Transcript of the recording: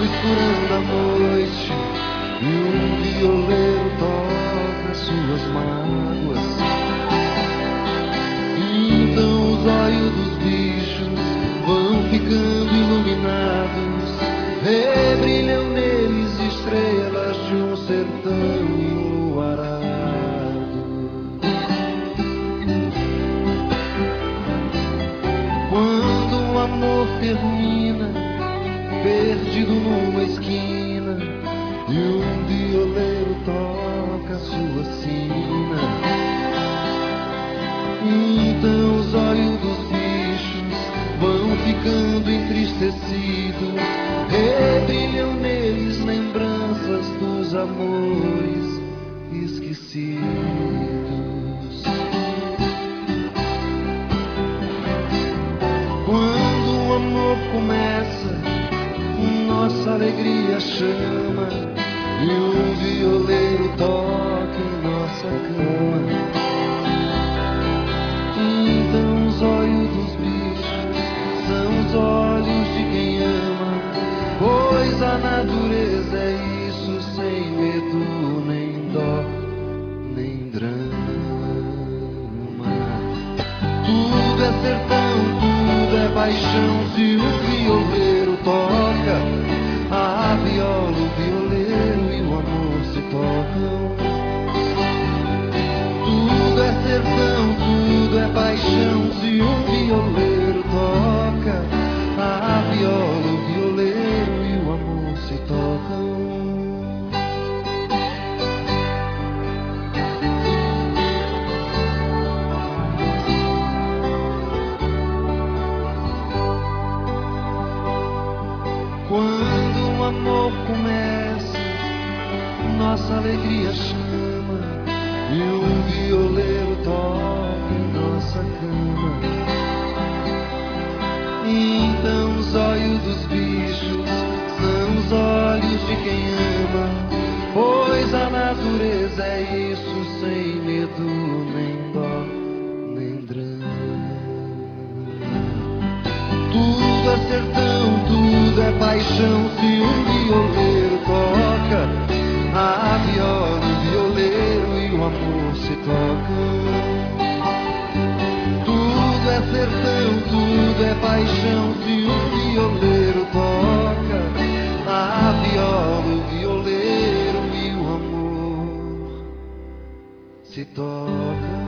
furando a noite, e um violeiro toca suas mágoas. Então os olhos dos bichos vão ficando iluminados, rebrilham neles estrelas de um sertão enluarado. Quando o amor termina, perdido numa esquina, e um violeiro toca sua sina, então os olhos dos bichos vão ficando entristecidos, rebrilham neles lembranças dos amores esquecidos. Quando o amor começa, nossa alegria chama, e um violeiro toca em nossa cama. Então os olhos dos bichos são os olhos de quem ama, pois a natureza é isso, sem medo, nem dó, nem drama. Tudo é sertão, tudo é paixão, se o violeiro toca, a viola, o violeiro e o amor se tocam. Tudo é sertão, tudo é paixão, se o violeiro toca, a viola, o violeiro e o amor se tocam. Quando o amor começa, nossa alegria chama, e um violeiro toca em nossa cama. Então os olhos dos bichos são os olhos de quem ama, pois a natureza é isso, sem medo, nem dó, nem drama. Tudo é sertão, tudo é paixão, se um violeiro toca, a viola, o violeiro e o amor se tocam. Tudo é sertão, tudo é paixão, se um violeiro toca, a viola, o violeiro e o amor se tocam.